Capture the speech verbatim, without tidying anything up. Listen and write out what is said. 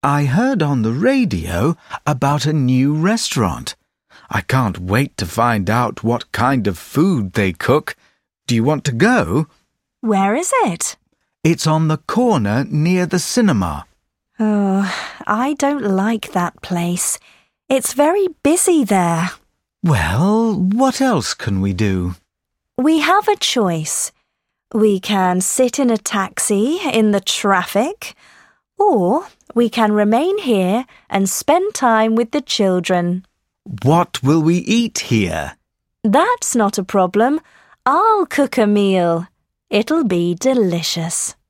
I heard on the radio about a new restaurant. I can't wait to find out what kind of food they cook. Do you want to go? Where is it? It's on the corner near the cinema. Oh, I don't like that place. It's very busy there. Well, what else can we do? We have a choice. We can sit in a taxi in the traffic, or we can remain here and spend time with the children. What will we eat here? That's not a problem. I'll cook a meal. It'll be delicious.